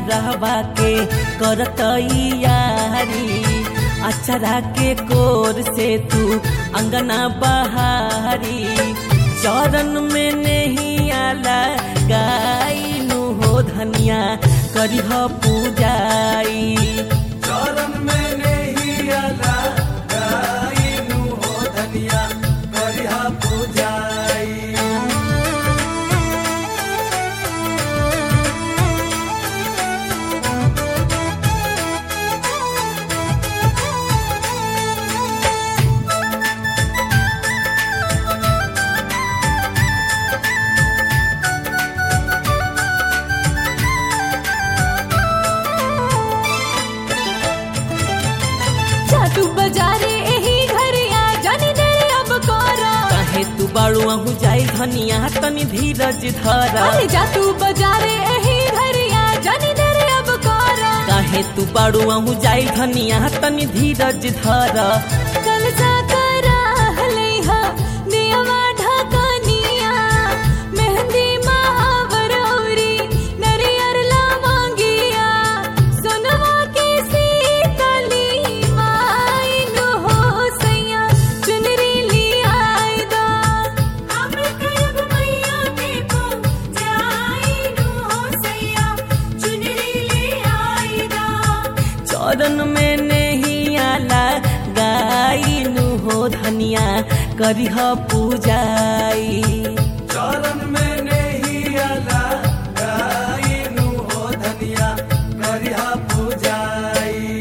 रहवा के करत यारी अचरा के कोर से तू अंगना बहारी चरण में नहीं आला गाइनु हो धनिया करिह पूजाई चरण में नहीं आला गाइनु हो धनिया करिह पूजाई तू बजारे एही घरिया जानी दे अब कोरा काहे तू बाड़ू आहू जाई धनिया तनी धीरज धरा अरे जा तू बजारे एही घरिया जानी दे अब कोरा काहे तू बाड़ू आहू जाई धनिया तनी धीरज धरा कल सा करा हलेहा दियावा ढकनिया मेहंदी महावर औरी नरियर लवंगिया सोनवा के सीतली माइनु हो सैया चुनरी लियाई दा हम करब मैया के पूजाइनु हो सैया चुनरी लियाई दा चरण में नहीं आला गाइनु हो धनिया करिह पूजाई चरण में नहीं आला गाइनु हो धनिया करिह पूजाई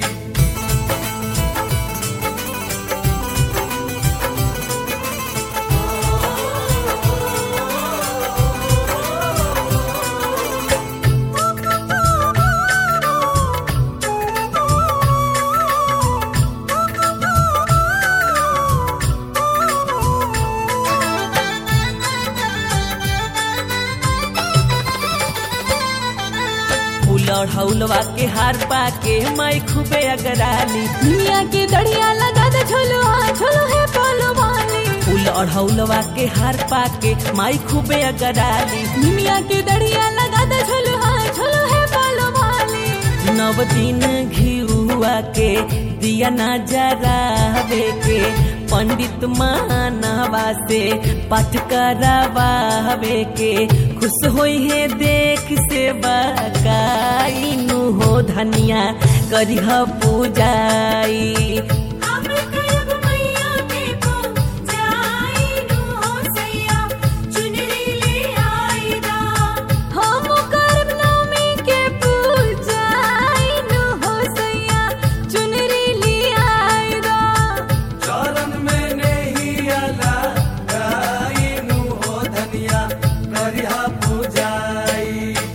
फूल ओढ़ौलवा के हार पाके माई खूबे अगराली दुनिया के दढ़िया लगा दे झोलो हाँ झोलो है पालो वाली फूल ओढ़ौलवा के हार पाके माई खूबे अगराली दुनिया के दढ़िया लगा दे झोलो हाँ झोलो है पालो वाली नव दिन घिउआ के दिया ना जरावे के पंडित मानवा से पाठ करावे के खुश होई है देख से बकाइनु हो धनिया करिह पूजाई हम करब मैया के पूजाइनु हो सैया चुनरी लियाई दा हम करब नवमी के पूजाइनु हो सैया चुनरी लियाई दा चरण में नहीं आला गाइनु हो धनिया करिह पूजाई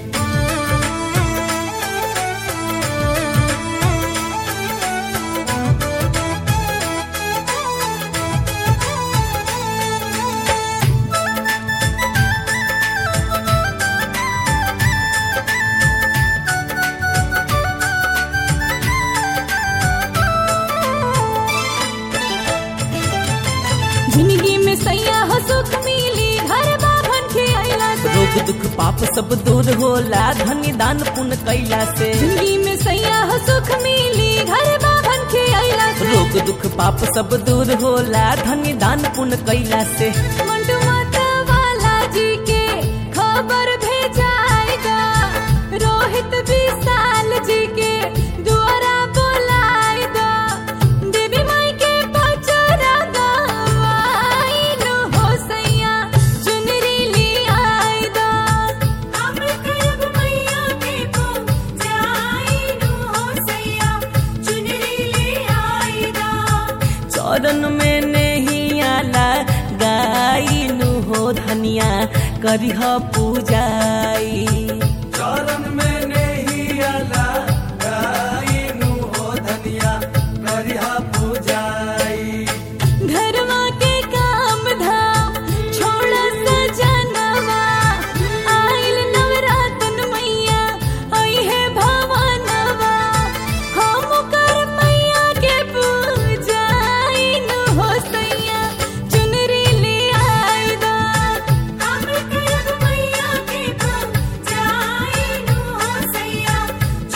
जिंदगी में सैया हो सुख मिली घर बाभन के अइला से रोग दुख पाप सब दूर होला धनी दान पुण्य कैला से जिंदगी में सैया हो सुख मिली घर बाभन के अइला से रोग दुख पाप सब दूर होला धनी दान पुण्य कैला से मंटू माता वाला जी के खबर भेजाएगा रोहित विशाल जी के द्वारा बुलाएगा देवी माई के पचरा गवाइनु हो सैया चुनरी लियाइदा हम करब मैया के पूजाइनु हो सैया चुनरी लियाइदा चरण में नहीं आला गाइनु हो धनिया करिह पूजाई चरण में नहीं आला गाइनु हो धनिया करिह पूजाई घरवा के काम धाम छोड़ सजनवा आइल नवरातन मैया आई है भवनवा हम कर मैया के पूजाइनु हो सैया चुनरी लियाइदा हम करब मैया के पूजाइनु हो सैया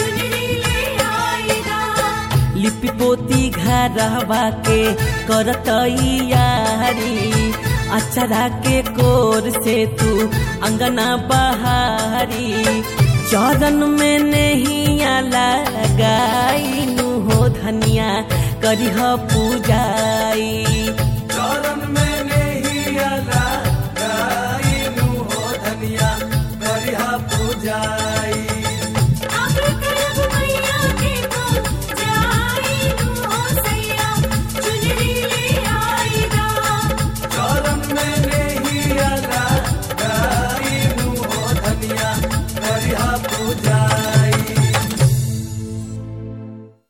रहबा के करत यारी अचरा के कोर से तू अंगना बहारी चरण में नैया लगाई नु हो धनिया करिह पूजाई